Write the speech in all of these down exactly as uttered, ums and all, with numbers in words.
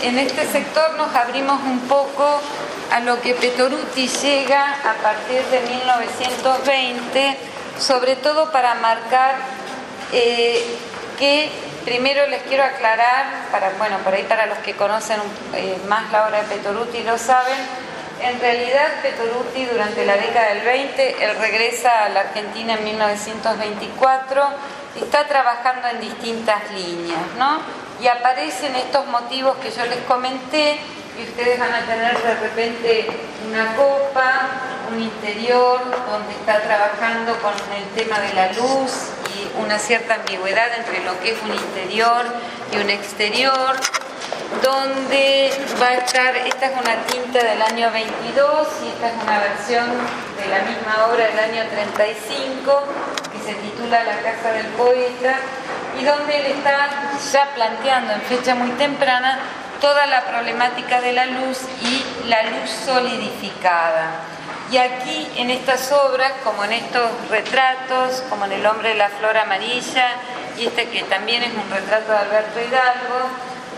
en este sector nos abrimos un poco a lo que Petoruti llega a partir de mil novecientos veinte, sobre todo para marcar eh, que, primero les quiero aclarar, para, bueno, por ahí para los que conocen eh, más la obra de Petoruti lo saben, en realidad Petoruti durante la década del veinte, él regresa a la Argentina en mil novecientos veinticuatro, está trabajando en distintas líneas, ¿no? Y aparecen estos motivos que yo les comenté, y ustedes van a tener de repente una copa, un interior donde está trabajando con el tema de la luz y una cierta ambigüedad entre lo que es un interior y un exterior, donde va a estar, esta es una tinta del año veintidós y esta es una versión de la misma obra del año treinta y cinco que se titula La casa del poeta, y donde él está ya planteando en fecha muy temprana toda la problemática de la luz y la luz solidificada. Y aquí en estas obras, como en estos retratos, como en El hombre de la flor amarilla, y este que también es un retrato de Alberto Hidalgo,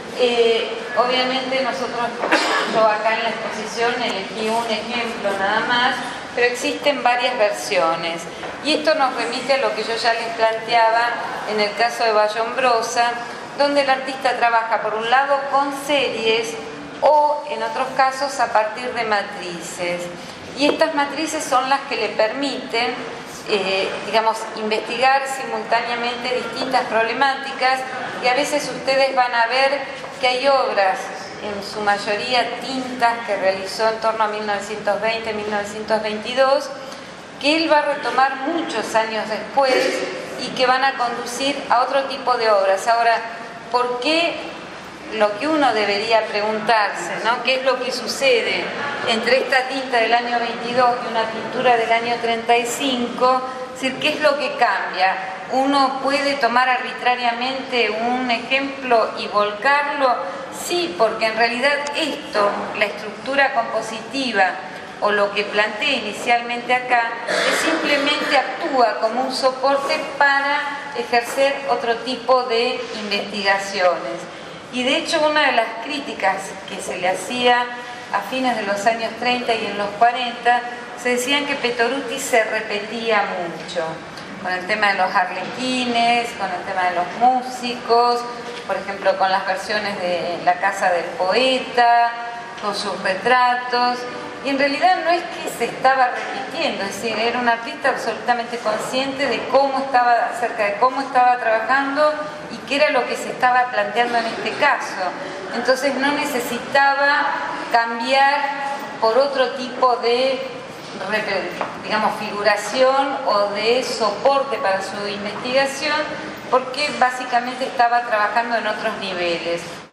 eh, obviamente nosotros, yo acá en la exposición elegí un ejemplo nada más, pero existen varias versiones. Y esto nos remite a lo que yo ya les planteaba en el caso de Vallombrosa, donde el artista trabaja por un lado con series o en otros casos a partir de matrices. Y estas matrices son las que le permiten, eh, digamos, investigar simultáneamente distintas problemáticas, y a veces ustedes van a ver que hay obras, en su mayoría tintas, que realizó en torno a mil novecientos veinte, mil novecientos veintidós, que él va a retomar muchos años después y que van a conducir a otro tipo de obras. Ahora, ¿por qué? Lo que uno debería preguntarse, ¿no? ¿Qué es lo que sucede entre esta tinta del año veintidós y una pintura del año treinta y cinco? Es decir, ¿qué es lo que cambia? ¿Uno puede tomar arbitrariamente un ejemplo y volcarlo? Sí, porque en realidad esto, la estructura compositiva o lo que plantea inicialmente acá, es simplemente actúa como un soporte para ejercer otro tipo de investigaciones. Y de hecho una de las críticas que se le hacía a fines de los años treinta y en los cuarenta, se decían que Petoruti se repetía mucho, con el tema de los arlequines, con el tema de los músicos, por ejemplo con las versiones de La casa del poeta, con sus retratos, y en realidad no es que se estaba repitiendo, es decir, era un artista absolutamente consciente de cómo estaba, acerca de cómo estaba trabajando y qué era lo que se estaba planteando en este caso. Entonces no necesitaba cambiar por otro tipo de, digamos, figuración o de soporte para su investigación, porque básicamente estaba trabajando en otros niveles.